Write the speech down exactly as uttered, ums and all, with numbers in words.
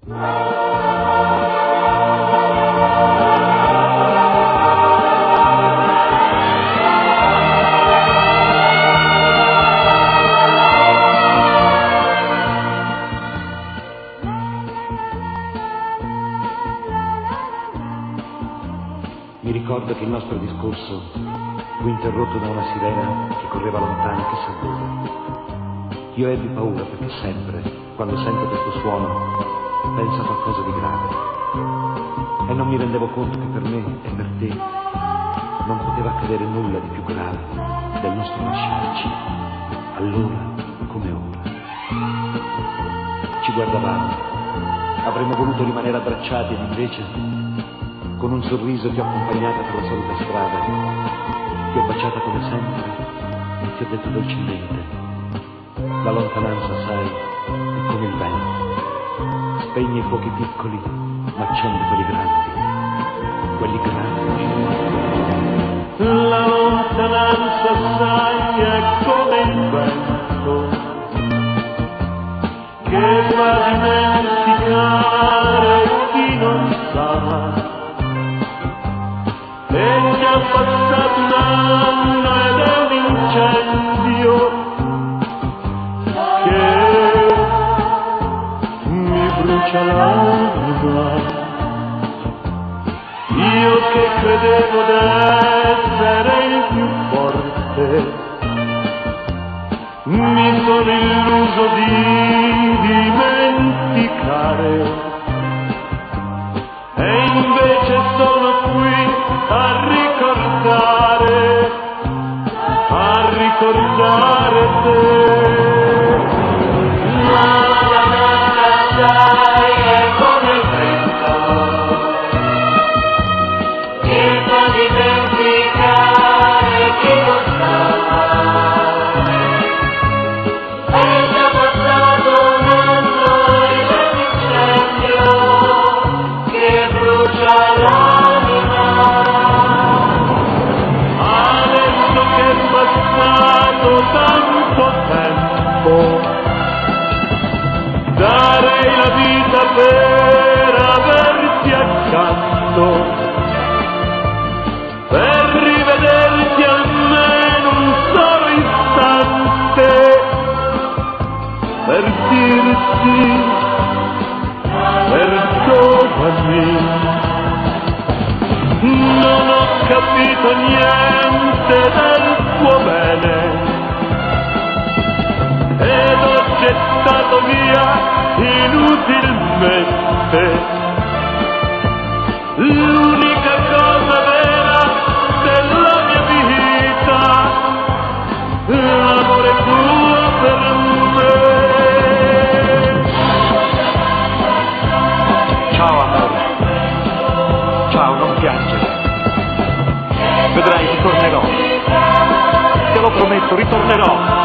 Mi ricordo che il nostro discorso fu interrotto da una sirena che correva lontano chissà dove. Io ebbi paura perché sempre, quando sento questo suono, penso a qualcosa di grave. E non mi rendevo conto che per me e per te non poteva accadere nulla di più grave del nostro lasciarci, allora come ora. Ci guardavamo, avremmo voluto rimanere abbracciati ed invece, con un sorriso ti ho accompagnata per la solita strada, ti ho baciata come sempre e ti ho detto dolcemente: la lontananza, sai, è come il vento, spegne i fuochi piccoli ma accende quelli grandi, quelli grandi. La lontananza, sai, è come il vento che fa dimenticare chi non sa. È già passato un anno ed è un incendio che mi brucia l'anima. Io che credevo d'essere il più forte, mi sono illuso di dimenticare, e invece sono qui a ricordare, a ricordare te. La lontananza è come il vento che fa dimenticare chi non sa. È già passato un anno ed è un incendio che brucia l'anima. Tanto tempo darei la vita per averti accanto, per rivederti almeno un solo istante, per dirti perdonami. Non ho capito niente del tuo bene ed ho gettato via inutilmente l'unica cosa vera della mia vita, l'amore tuo per me. Ciao amore, ciao, non piangere, vedrai, ritornerò, te lo prometto, ritornerò.